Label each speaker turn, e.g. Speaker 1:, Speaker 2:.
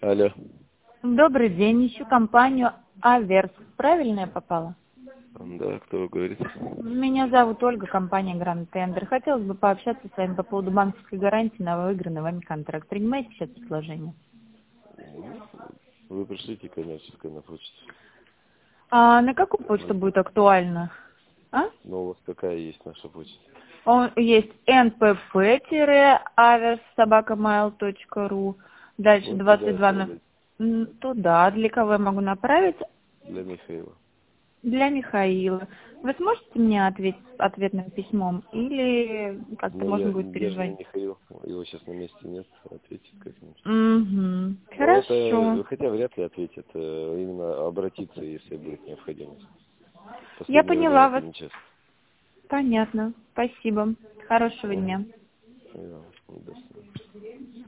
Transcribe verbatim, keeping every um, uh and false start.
Speaker 1: Алло.
Speaker 2: Добрый день, ищу компанию Аверс. Правильно я попала?
Speaker 1: Да, кто вы говорите?
Speaker 2: Меня зовут Ольга, компания Гранд Тендер. Хотелось бы пообщаться с вами по поводу банковской гарантии на выигранный вами контракт. Принимаете сейчас предложение?
Speaker 1: Вы пришлите коммерческое на почту.
Speaker 2: А на какую почту будет актуально? А?
Speaker 1: Ну, у вас какая есть наша почта?
Speaker 2: Он, есть эн пэ пэ аверс собака майл точка ру. Дальше
Speaker 1: Вот туда
Speaker 2: двадцать два на...
Speaker 1: отправляйте.
Speaker 2: М, Туда. Для кого я могу направить?
Speaker 1: Для Михаила.
Speaker 2: Для Михаила. Вы сможете мне ответить ответным письмом? Или как-то
Speaker 1: Ну,
Speaker 2: можно
Speaker 1: я,
Speaker 2: будет
Speaker 1: я же не
Speaker 2: перезвонить?
Speaker 1: Михаил. Его сейчас на месте нет. Ответит как-нибудь.
Speaker 2: Угу.
Speaker 1: Но
Speaker 2: Хорошо.
Speaker 1: это, хотя вряд ли ответит. э, Именно обратиться, если будет необходимость. В
Speaker 2: Я
Speaker 1: последнее время
Speaker 2: поняла
Speaker 1: это
Speaker 2: вас.
Speaker 1: нечасто.
Speaker 2: Понятно. Спасибо. Хорошего
Speaker 1: Угу.
Speaker 2: дня.
Speaker 1: Да, до свидания.